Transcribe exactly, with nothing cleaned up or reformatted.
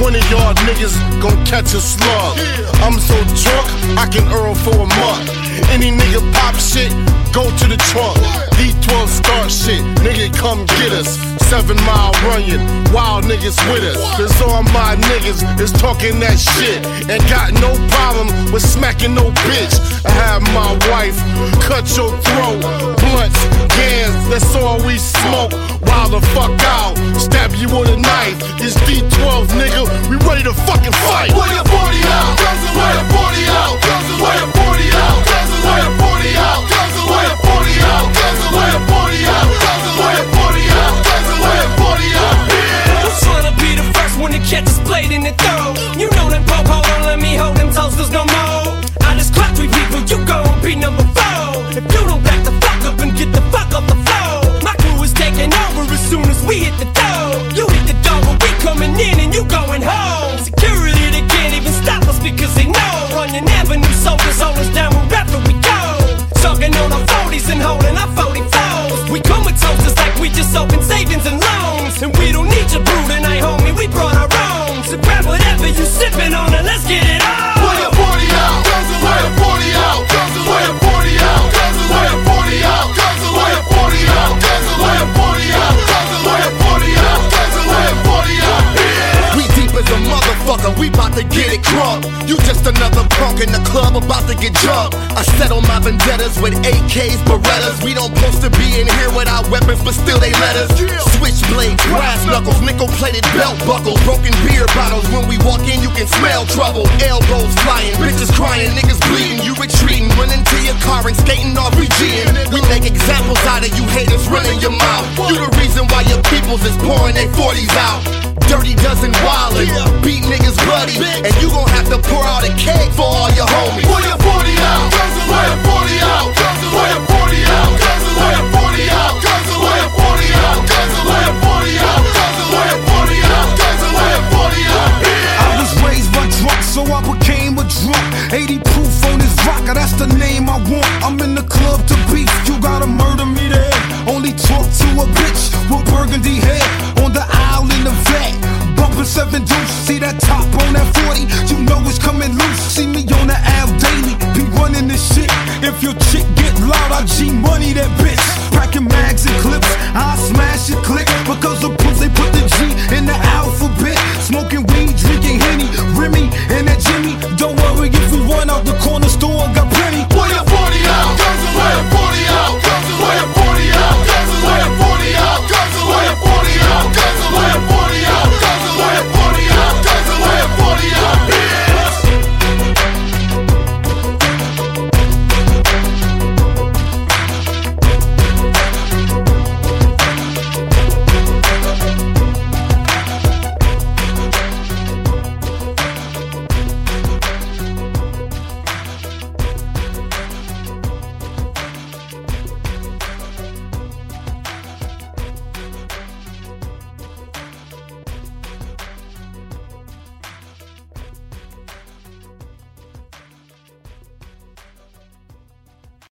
twenty yard niggas gon' catch a slug. I'm so drunk, I can earn for a month. Any nigga pop shit, go to the trunk. D twelve start shit, nigga come get us. Seven mile running, wild niggas with us. Cause all my niggas is talking that shit and got no problem with smacking no bitch. I have my wife cut your throat, blunts, gans, that's all we smoke. Wild the fuck out, stab you with a knife. It's D twelve, nigga, we ready to fucking fight. Where your forty out? Where your forty out? Where your forty out? Where your forty out? Where your forty out? Where your forty out? Where your forty out? Where your forty out? Who's tryna be the first one to catch us blade in the throat? You know them po-po don't let me hold them toasters no more. I just clock three people, you gon' be number four. If you don't back the fuck up and get the fuck off the floor, my crew is taking over as soon as we hit the door. You hit the door, but we coming in and you going home. Security, they can't even stop us because they know. Running avenue soldiers hold us down wherever we go. Talking on our forties and holding our forty-fours. We comatose just like we just opened savings and loans. And we don't need your brew tonight, homie, we brought our own. So grab whatever you sipping on and let's get it on. Where your forty out? Where your forty out? Where your forty out? Where your forty out? Where your forty out? Where your forty out? Where your forty out? Where your forty out? We deep as a motherfucker, we bout to get it crunk. You just another punk in the club about to get drunk. I settle my vendettas with A Ks, Berettas. We don't supposed to be in here without weapons, but still they let us. Switchblades, brass knuckles, nickel-plated belt buckles, broken beer bottles. When we walk in, you can smell trouble. Elbows flying, bitches crying, niggas bleeding. You retreating, running to your car and skating off G-ing. We make examples out of you haters running your mouth. You the reason why your peoples is pouring their forties out. Dirty dozen wildin', beat niggas bloody, and you gon' have to pour out a cake for all your homies. Where your forty out? Where your forty out? Where your forty out? Where your forty out? Where your forty out? Where your forty out? Where your forty out? Where your forty out? I was raised by drunk, so I became a drunk. eighty proof on this rocker, that's the name I want. I'm in the club to beef, you gotta murder me there. Only talk to a bitch with burgundy hair on the aisle in the vet. Bumpin' seven deuce, see that top on that forty, you know it's coming loose. See me on the Al daily, be running this shit. If your chick get loud, I G money that bitch. Packing mags and clips, I smash it click. Because of proof, they put the G in the alphabet. Smoking weed, drinking Henny, Remy, and that Jimmy. Don't worry.